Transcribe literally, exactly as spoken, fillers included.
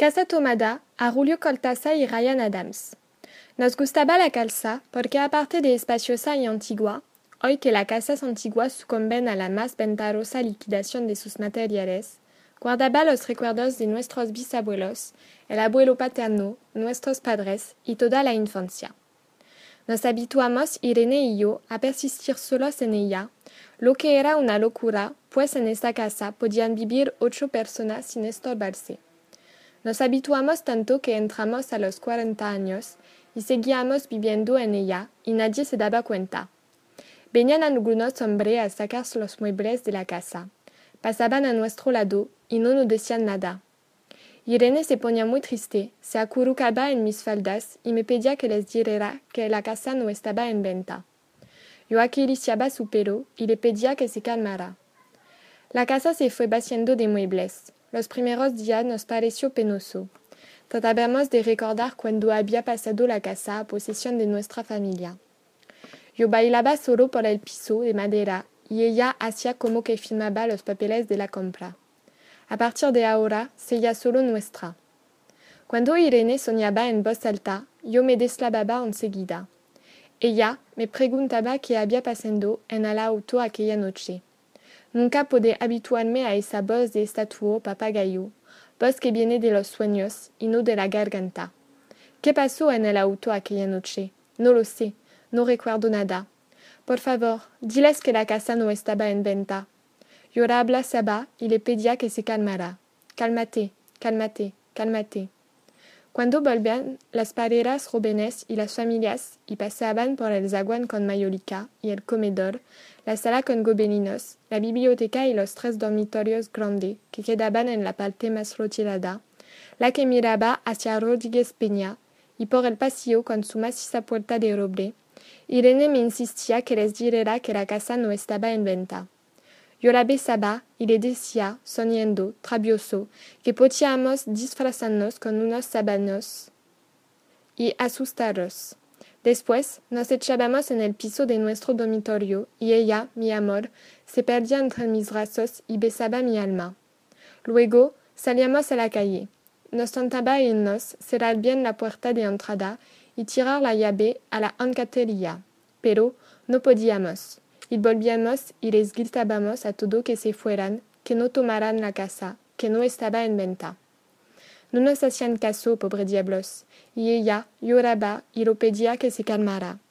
Casa tomada a Julio Cortázar y Ryan Adams. Nos gustaba la casa porque aparte de espaciosa y antigua, hoy que las casas antiguas sucumben a la más ventajosa liquidación de sus materiales, guardaba los recuerdos de nuestros bisabuelos, el abuelo paterno, nuestros padres y toda la infancia. Nos habituamos, Irene y yo, a persistir solos en ella, lo que era una locura, pues en esta casa podían vivir ocho personas sin estorbarse. Nos habituamos tanto que entramos a los cuarenta años y seguíamos viviendo en ella y nadie se daba cuenta. Venían algunos hombres a sacar los muebles de la casa. Pasaban a nuestro lado y no nos decían nada. Irene se ponía muy triste, se acurrucaba en mis faldas y me pedía que les dijera que la casa no estaba en venta. Yo acariciaba su pelo y le pedía que se calmara. La casa se fue vaciando de muebles. Los primeros días nos pareció penoso. Tratábamos de recordar cuando había pasado la casa a posesión de nuestra familia. Yo bailaba solo por el piso de madera y ella hacía como que firmaba los papeles de la compra. A partir de ahora, sería solo nuestra. Cuando Irene soñaba en voz alta, yo me deslavaba enseguida. Ella me preguntaba qué había pasado en el auto aquella noche. Nunca pude habituarme a esa voz de estatuo papagayo, voz que viene de los sueños y no de la garganta. ¿Qué pasó en el auto aquella noche? No lo sé, no recuerdo nada. Por favor, diles que la casa no estaba en venta. Yo la abrazaba y le pedía que se calmara. Cálmate, cálmate, cálmate. Cuando volvían las parejas jóvenes y las familias y pasaban por el zaguán con Mayólica y el comedor, la sala con gobelinos, la biblioteca y los tres dormitorios grandes que quedaban en la parte más retirada, la que miraba hacia Rodríguez Peña y por el pasillo con su maciza puerta de roble, Irene me insistía que les dijera que la casa no estaba en venta. Yo la besaba y le decía, sonriendo, travioso, que podíamos disfrazarnos con unos sábanos y asustarlos. Después nos echábamos en el piso de nuestro dormitorio y ella, mi amor, se perdía entre mis brazos y besaba mi alma. Luego salíamos a la calle. Nos tentaba irnos, cerrar bien la puerta de entrada y tirar la llave a la encantería, pero no podíamos. Y volvíamos y les gritábamos a todo que se fueran, que no tomaran la casa, que no estaba en venta. No nos hacían caso, pobre diablos, y ella lloraba y lo pedía que se calmara.